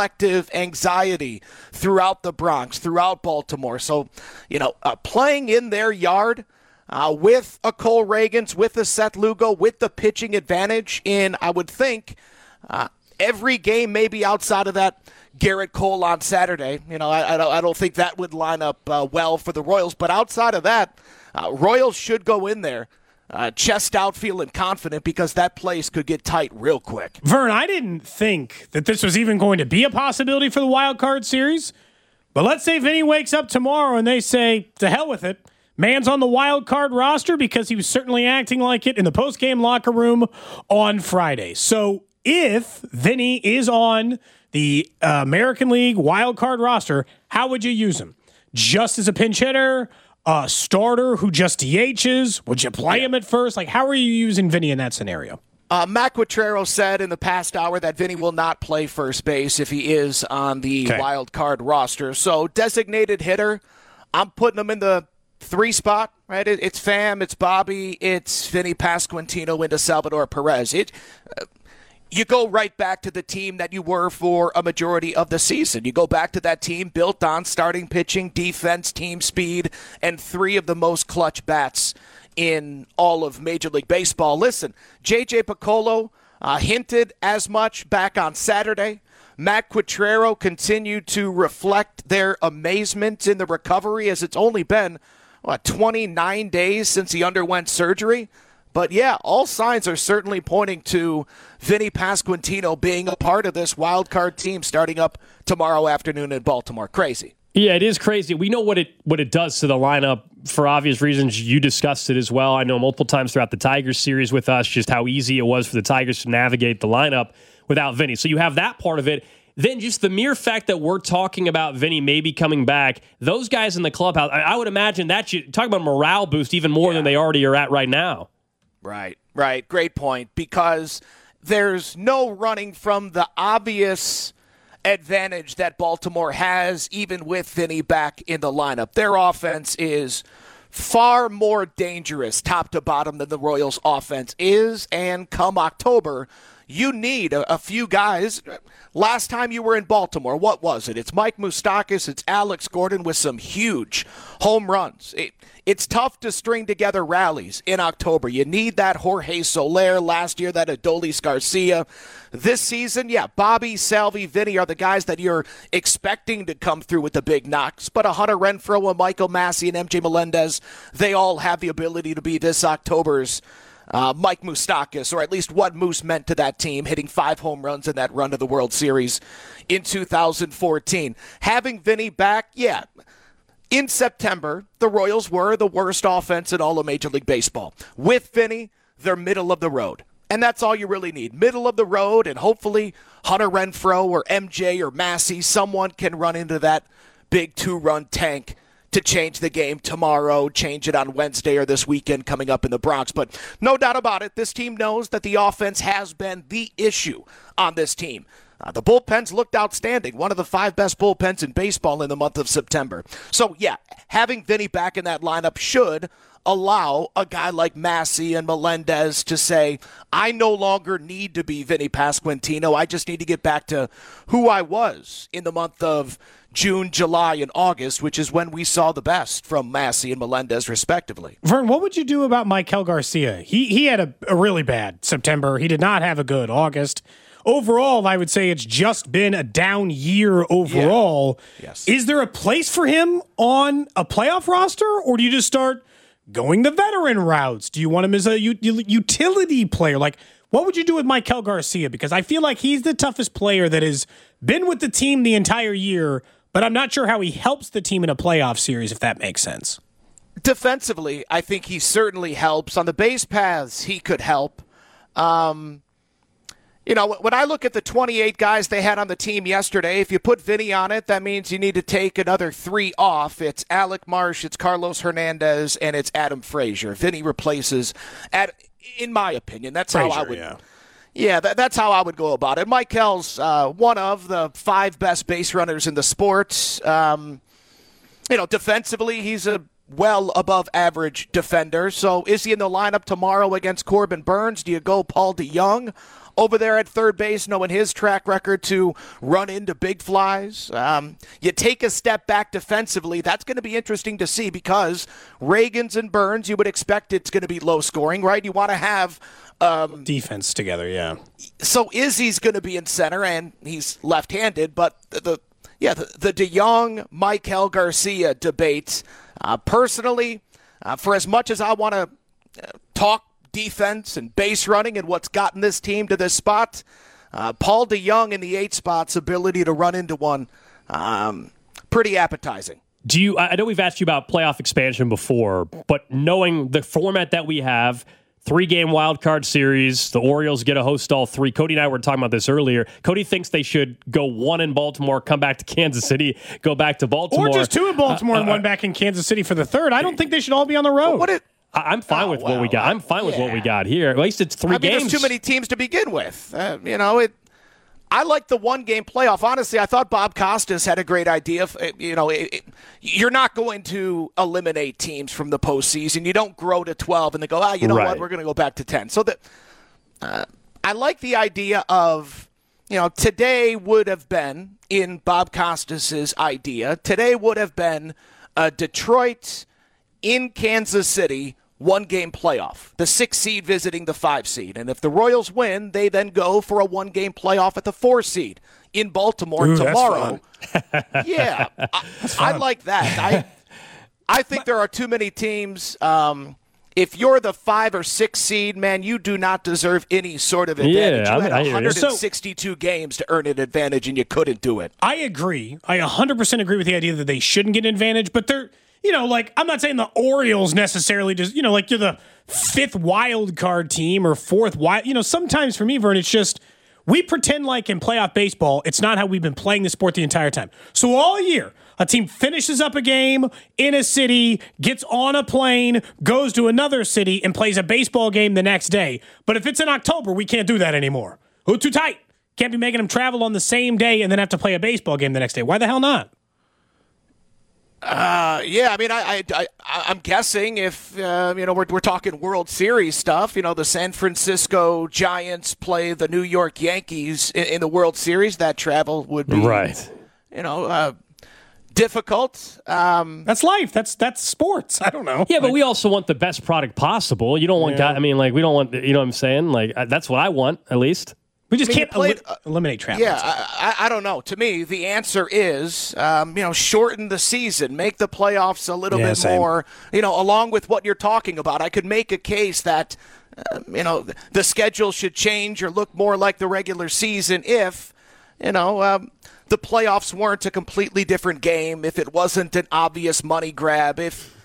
of anxiety throughout the Bronx, throughout Baltimore. So, playing in their yard with a Cole Reagans, with a Seth Lugo, with the pitching advantage in, I would think, every game maybe outside of that Garrett Cole on Saturday. I don't think that would line up well for the Royals. But outside of that, Royals should go in there chest out, feeling confident, because that place could get tight real quick. Vern, I didn't think that this was even going to be a possibility for the wild card series. But let's say Vinny wakes up tomorrow and they say, to hell with it. Man's on the wild card roster, because he was certainly acting like it in the post-game locker room on Friday. So if Vinny is on the American League wild card roster, how would you use him? Just as a pinch hitter, a starter who just DHs? Would you play him at first? Like, how are you using Vinny in that scenario? Matt Quatrero said in the past hour that Vinny will not play first base if he is on the wild card roster. So designated hitter, I'm putting him in the 3 spot, right? It's Pham, it's Bobby, it's Vinny Pasquantino into Salvador Perez. You go right back to the team that you were for a majority of the season. You go back to that team built on starting pitching, defense, team speed, and 3 of the most clutch bats in all of Major League Baseball. Listen, J.J. Picollo hinted as much back on Saturday. Matt Quatrero continued to reflect their amazement in the recovery, as it's only been 29 days since he underwent surgery. But yeah, all signs are certainly pointing to Vinny Pasquantino being a part of this wild card team starting up tomorrow afternoon in Baltimore. Crazy. Yeah, it is crazy. We know what it does to the lineup for obvious reasons. You discussed it as well. I know multiple times throughout the Tigers series with us just how easy it was for the Tigers to navigate the lineup without Vinny. So you have that part of it. Then just the mere fact that we're talking about Vinny maybe coming back, those guys in the clubhouse, I would imagine that you talk about morale boost even more than they already are at right now. Right. Great point, because there's no running from the obvious advantage that Baltimore has, even with Vinny back in the lineup. Their offense is far more dangerous top to bottom than the Royals' offense is, and come October, you need a few guys. Last time you were in Baltimore, what was it? It's Mike Moustakas, it's Alex Gordon with some huge home runs. It's tough to string together rallies in October. You need that Jorge Soler last year, that Adolis Garcia. This season, Bobby, Salvi, Vinny are the guys that you're expecting to come through with the big knocks. But a Hunter Renfroe, a Michael Massey, and MJ Melendez, they all have the ability to be this October's Mike Moustakas, or at least what Moose meant to that team, hitting 5 home runs in that run to the World Series in 2014. Having Vinny back, in September, the Royals were the worst offense in all of Major League Baseball. With Vinny, they're middle of the road. And that's all you really need. Middle of the road, and hopefully Hunter Renfroe or MJ or Massey, someone can run into that big 2-run tank to change the game tomorrow, change it on Wednesday or this weekend coming up in the Bronx. But no doubt about it, this team knows that the offense has been the issue on this team. The bullpens looked outstanding, one of the 5 best bullpens in baseball in the month of September. So, having Vinny back in that lineup should allow a guy like Massey and Melendez to say, I no longer need to be Vinny Pasquantino. I just need to get back to who I was in the month of June, July, and August, which is when we saw the best from Massey and Melendez, respectively. Vern, what would you do about Maikel Garcia? He had a really bad September. He did not have a good August. Overall, I would say it's just been a down year overall. Yes. Is there a place for him on a playoff roster, or do you just start going the veteran routes? Do you want him as a utility player? Like, what would you do with Maikel Garcia? Because I feel like he's the toughest player that has been with the team the entire year, but I'm not sure how he helps the team in a playoff series, if that makes sense. Defensively, I think he certainly helps. On the base paths, he could help. When I look at the 28 guys they had on the team yesterday, if you put Vinny on it, that means you need to take another 3 off. It's Alec Marsh, it's Carlos Hernandez, and it's Adam Frazier. Vinny replaces, in my opinion, that's Frazier, how I would. That's how I would go about it. Maikel's one of the 5 best base runners in the sport. Defensively, he's a well above average defender. So is he in the lineup tomorrow against Corbin Burns? Do you go Paul DeJong over there at third base, knowing his track record to run into big flies. You take a step back defensively. That's going to be interesting to see because Ragans and Burns, you would expect it's going to be low scoring, right? You want to have defense together, yeah. So Izzy's going to be in center, and he's left-handed, but the DeYoung, Michael Garcia debate, personally, for as much as I want to talk defense and base running and what's gotten this team to this spot, Paul DeYoung in the 8 spot's ability to run into one, pretty appetizing. I know we've asked you about playoff expansion before, but knowing the format that we have, 3-game wildcard series, the Orioles get to host all 3. Cody and I were talking about this earlier. Cody thinks they should go 1 in Baltimore, come back to Kansas City, go back to Baltimore. Or just 2 in Baltimore and 1 back in Kansas City for the 3rd. I don't think they should all be on the road. I'm fine with what we got. I'm fine with what we got here. At least it's 3 games. There's too many teams to begin with. I like the 1-game playoff. Honestly, I thought Bob Costas had a great idea. You're not going to eliminate teams from the postseason. You don't grow to 12 and they go, what? We're going to go back to 10. So I like the idea of, today would have been, in Bob Costas's idea, today would have been Detroit in Kansas City 1-game playoff, the 6 seed visiting the 5 seed. And if the Royals win, they then go for a 1-game playoff at the 4 seed in Baltimore tomorrow. Yeah, I like that. I think there are too many teams. If you're the 5 or 6 seed, man, you do not deserve any sort of advantage. You had 162 games to earn an advantage, and you couldn't do it. I agree. I 100% agree with the idea that they shouldn't get an advantage, but they're, I'm not saying the Orioles necessarily just, you're the 5th wild card team or 4th wild. Sometimes for me, Vern, it's just we pretend like in playoff baseball, it's not how we've been playing the sport the entire time. So all year, a team finishes up a game in a city, gets on a plane, goes to another city, and plays a baseball game the next day. But if it's in October, we can't do that anymore. Oh, too tight. Can't be making them travel on the same day and then have to play a baseball game the next day. Why the hell not? I'm guessing if we're talking World Series stuff. The San Francisco Giants play the New York Yankees in the World Series. That travel would be difficult. That's life. That's sports. I don't know. Yeah, but we also want the best product possible. You don't want we don't want. You know what I'm saying? That's what I want at least. We just can't eliminate travel. Yeah, I don't know. To me, the answer is, shorten the season, make the playoffs a little bit more, along with what you're talking about. I could make a case that, the schedule should change or look more like the regular season if, the playoffs weren't a completely different game, if it wasn't an obvious money grab.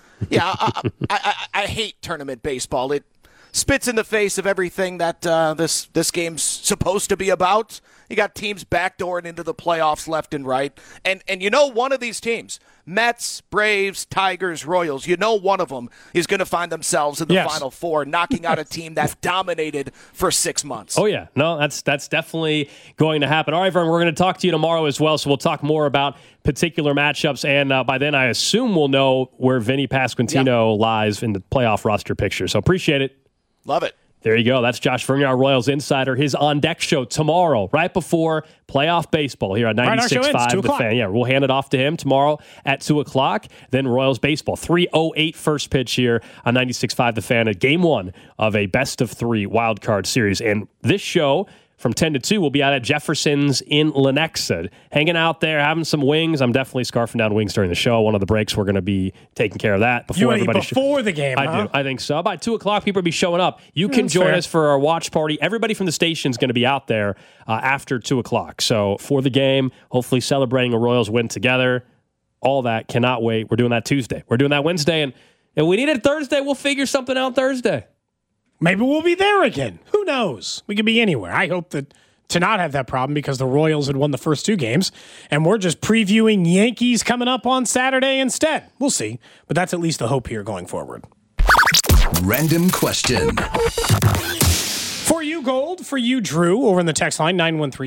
I hate tournament baseball. It spits in the face of everything that this game's supposed to be about. You got teams backdooring into the playoffs left and right. And one of these teams, Mets, Braves, Tigers, Royals, one of them is going to find themselves in the Final Four, knocking out a team that dominated for 6 months. Oh, yeah. No, that's definitely going to happen. All right, Vern, we're going to talk to you tomorrow as well, so we'll talk more about particular matchups, and by then I assume we'll know where Vinny Pasquantino lies in the playoff roster picture. So appreciate it. Love it. There you go. That's Josh Vernier, Royals Insider. His On Deck show tomorrow, right before playoff baseball here on 96.5 The Fan. Yeah, we'll hand it off to him tomorrow at 2 o'clock. Then Royals baseball. 3:08 first pitch here on 96.5 The Fan at Game 1 of a best-of-3 wild card series. And this show from 10 to 2, we'll be out at Jefferson's in Lenexa, hanging out there, having some wings. I'm definitely scarfing down wings during the show. One of the breaks, we're going to be taking care of that before everybody. Before the game, I do. I think so. By 2 o'clock, people will be showing up. You can join us for our watch party. Everybody from the station is going to be out there after 2 o'clock. So for the game, hopefully celebrating a Royals win together. All that. Cannot wait. We're doing that Tuesday. We're doing that Wednesday. And if we need it Thursday, we'll figure something out Thursday. Maybe we'll be there again. Who knows? We could be anywhere. I hope to not have that problem because the Royals had won the first 2 games, and we're just previewing Yankees coming up on Saturday instead. We'll see, but that's at least the hope here going forward. Random question. For you, new gold for you, Drew, over in the text line,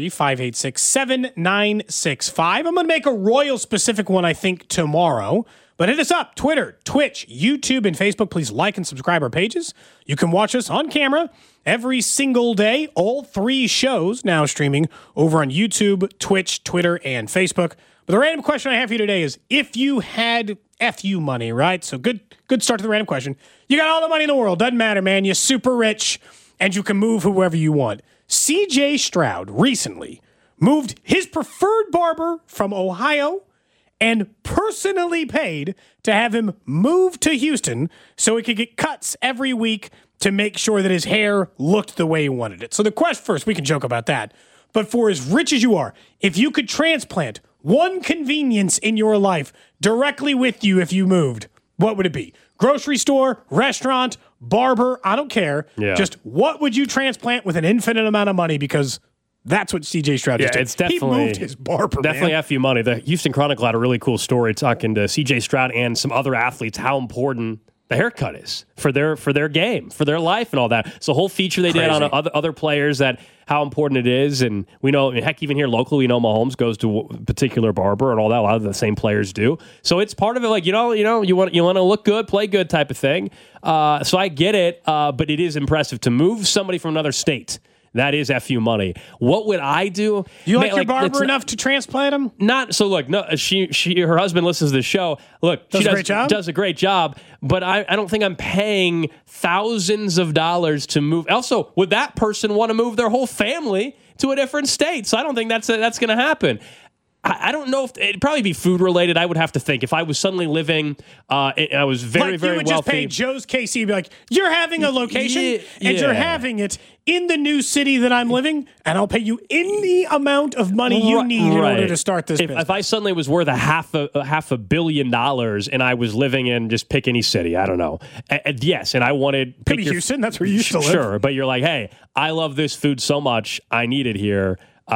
913-586-7965. I'm going to make a Royal-specific one, I think, tomorrow. But hit us up, Twitter, Twitch, YouTube, and Facebook. Please like and subscribe our pages. You can watch us on camera every single day. All 3 shows now streaming over on YouTube, Twitch, Twitter, and Facebook. But the random question I have for you today is, if you had FU money, right? So good start to the random question. You got all the money in the world. Doesn't matter, man. You're super rich, and you can move whoever you want. CJ Stroud recently moved his preferred barber from Ohio and personally paid to have him move to Houston so he could get cuts every week to make sure that his hair looked the way he wanted it. So the question first, we can joke about that. But for as rich as you are, if you could transplant one convenience in your life directly with you if you moved, what would it be? Grocery store, restaurant, barber, I don't care. Yeah. Just what would you transplant with an infinite amount of money? Because that's what CJ Stroud just did. It's definitely, he moved his barber, definitely man. FU money. The Houston Chronicle had a really cool story talking to CJ Stroud and some other athletes how important the haircut is for their game, for their life and all that. It's a whole feature they did on other players, that how important it is. And we know, heck, even here locally, we know Mahomes goes to a particular barber and all that. A lot of the same players do. So it's part of it, like, you want to look good, play good type of thing. So I get it, but it is impressive to move somebody from another state. That is FU money. What would I do? You like your barber enough to transplant him? Not so. Look, no. Her husband listens to the show. Look, does a great job. But I don't think I'm paying thousands of dollars to move. Also, would that person want to move their whole family to a different state? So I don't think that's going to happen. I don't know if it'd probably be food related. I would have to think if I was suddenly living, and I was very, very wealthy. You would just pay Joe's KC, be like, you're having a location and you're having it in the new city that I'm living, and I'll pay you any amount of money you need in order to start this business. If I suddenly was worth a half a billion dollars and I was living in, just pick any city, I don't know. Yes, and I wanted could be Houston. That's where you used to live. Sure, but you're like, hey, I love this food so much, I need it here.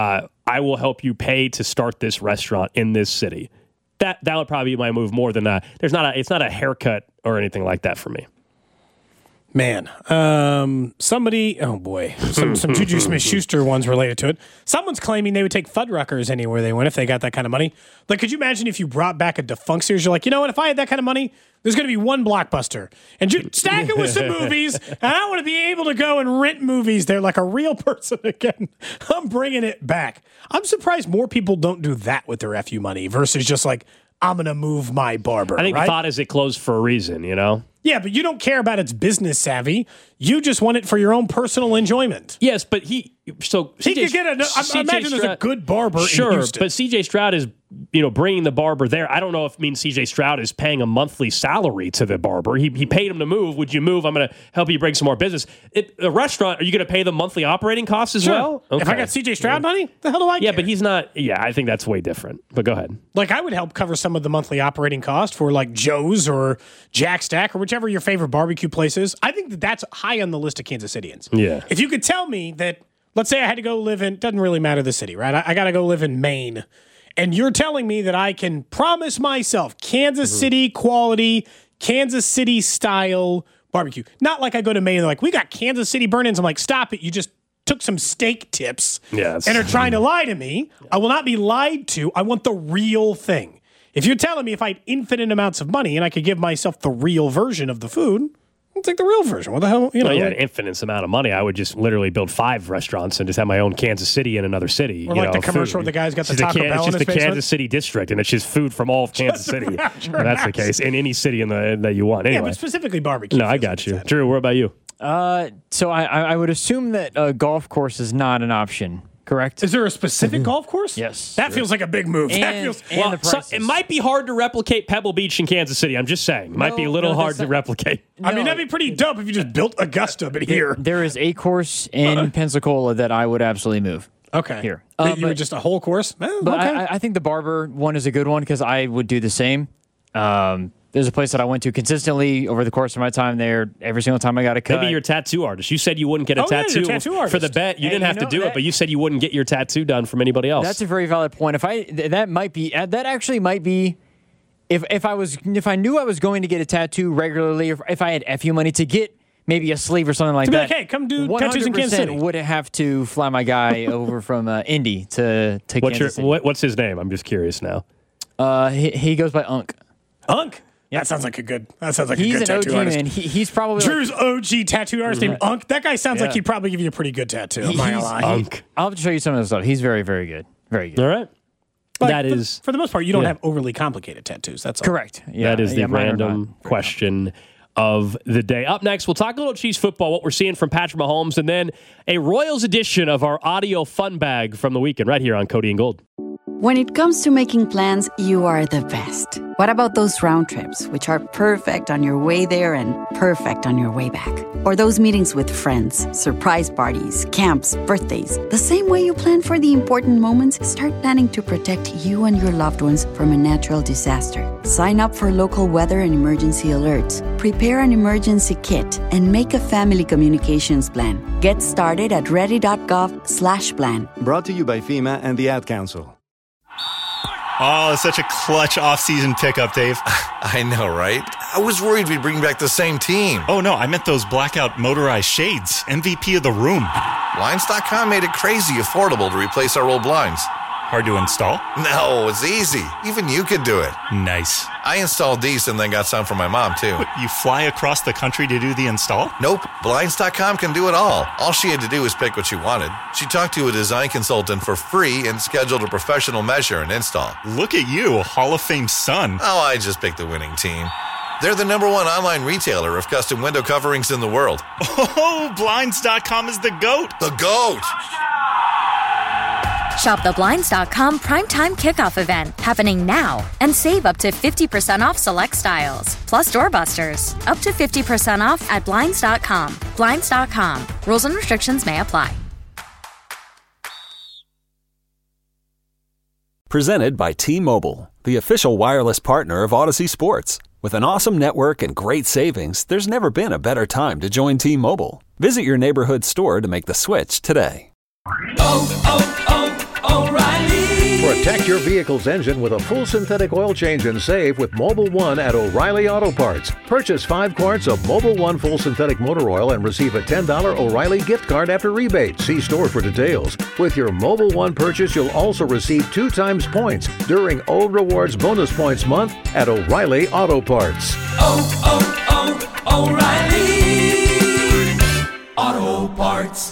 I will help you pay to start this restaurant in this city. That would probably be my move more than that. It's not a haircut or anything like that for me. Man, somebody, oh boy, some Juju Smith-Schuster ones related to it. Someone's claiming they would take Fuddruckers anywhere they went if they got that kind of money. Like, could you imagine if you brought back a defunct series? You're like, you know what? If I had that kind of money, there's going to be one Blockbuster. And stack it with some movies, and I want to be able to go and rent movies there like a real person again. I'm bringing it back. I'm surprised more people don't do that with their FU money versus just like, I'm going to move my barber. I think the thought is it closed for a reason, you know? Yeah, but you don't care about its business savvy. You just want it for your own personal enjoyment. Yes, but he could get I imagine there's a good barber in Houston. But CJ Stroud is, bringing the barber there. I don't know if it means CJ Stroud is paying a monthly salary to the barber. He paid him to move. Would you move? I'm going to help you bring some more business. A restaurant, are you going to pay the monthly operating costs as well? Okay. If I got CJ Stroud money, the hell do I care? Yeah, but he's not. Yeah, I think that's way different. But go ahead. Like, I would help cover some of the monthly operating cost for like Joe's or Jack Stack or whichever your favorite barbecue place is. I think that's high on the list of Kansas Cityans. Yeah. If you could tell me that, let's say I had to go live in, doesn't really matter the city, right? I got to go live in Maine. And you're telling me that I can promise myself Kansas City quality, Kansas City style barbecue. Not like I go to Maine and they're like, we got Kansas City burn-ins. I'm like, stop it. You just took some steak tips and are trying to lie to me. I will not be lied to. I want the real thing. If you're telling me if I had infinite amounts of money and I could give myself the real version of the food, I'll take the real version. What the hell? Well, an infinite amount of money. I would just literally build 5 restaurants and just have my own Kansas City in another city. Or like the commercial where the guy's got the Taco Bell in his basement. It's just the Kansas City district, and it's just food from all of Kansas City. That's the case. In any city that you want. Anyway. Yeah, but specifically barbecue. No, I got you. Drew, what about you? So I would assume that a golf course is not an option. Correct. Is there a specific golf course? Yes. That feels like a big move. It might be hard to replicate Pebble Beach in Kansas City. I'm just saying. It might be a little hard to replicate. I mean, that'd be pretty dope if you just built Augusta, but here. There is a course in Pensacola that I would absolutely move. Okay. Here. You would just a whole course? But I think the barber one is a good one because I would do the same. There's a place that I went to consistently over the course of my time there. Every single time I got a cut. Maybe you're a tattoo artist. You said you wouldn't get a tattoo for the bet. You didn't have to do it, but you said you wouldn't get your tattoo done from anybody else. That's a very valid point. That actually might be if I knew I was going to get a tattoo regularly, if I had FU money to get maybe a sleeve or something like To be that. like, hey, come do tattoos in Kansas City. Wouldn't have to fly my guy over from Indy to Kansas City. What's his name? I'm just curious now. He goes by Unk. Unk? Yep. That sounds like a good tattoo He's an OG artist. man. He's probably Drew's OG tattoo artist named Unk. That guy sounds like Yeah. he'd probably give you a pretty good tattoo. I'm not gonna lie. Unk. I'll have to show you some of the stuff. He's very, very good. Very good. All right. But for the most part, you don't have overly complicated tattoos. That's all. Correct. Yeah, that is the mine are random not. question of the day. Up next, we'll talk a little Chiefs football, what we're seeing from Patrick Mahomes, and then a Royals edition of our audio fun bag from the weekend right here on Cody and Gold. When it comes to making plans, you are the best. What about those round trips, which are perfect on your way there and perfect on your way back? Or those meetings with friends, surprise parties, camps, birthdays. The same way you plan for the important moments, start planning to protect you and your loved ones from a natural disaster. Sign up for local weather and emergency alerts. Prepare an emergency kit and make a family communications plan. Get started at ready.gov/plan. Brought to you by FEMA and the Ad Council. Oh, it's such a clutch off-season pickup, Dave. I know, right? I was worried we'd bring back the same team. Oh, no, I meant those blackout motorized shades. MVP of the room. Blinds.com made it crazy affordable to replace our old blinds. Hard to install? No, it's easy. Even you could do it. Nice. I installed these and then got some for my mom, too. What, you fly across the country to do the install? Nope. Blinds.com can do it all. All she had to do was pick what she wanted. She talked to a design consultant for free and scheduled a professional measure and install. Look at you, a Hall of Fame son. Oh, I just picked the winning team. They're the #1 online retailer of custom window coverings in the world. Oh, Blinds.com is the GOAT. The GOAT! Shop the Blinds.com primetime kickoff event happening now and save up to 50% off select styles. Plus doorbusters. Up to 50% off at Blinds.com. Blinds.com. Rules and restrictions may apply. Presented by T-Mobile, the official wireless partner of Odyssey Sports. With an awesome network and great savings, there's never been a better time to join T-Mobile. Visit your neighborhood store to make the switch today. O'Reilly. Protect your vehicle's engine with a full synthetic oil change and save with Mobil 1 at O'Reilly Auto Parts. Purchase 5 quarts of Mobil 1 full synthetic motor oil and receive a $10 O'Reilly gift card after rebate. See store for details. With your Mobil 1 purchase, you'll also receive 2 times points during O Rewards Bonus Points Month at O'Reilly Auto Parts. O'Reilly Auto Parts.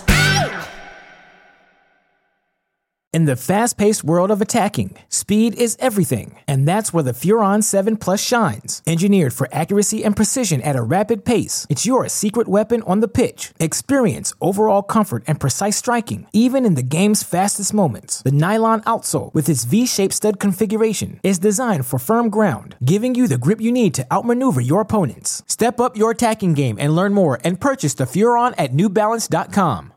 In the fast-paced world of attacking, speed is everything, and that's where the Furon 7 Plus shines. Engineered for accuracy and precision at a rapid pace, it's your secret weapon on the pitch. Experience overall comfort and precise striking, even in the game's fastest moments. The nylon outsole, with its V-shaped stud configuration, is designed for firm ground, giving you the grip you need to outmaneuver your opponents. Step up your attacking game and learn more and purchase the Furon at NewBalance.com.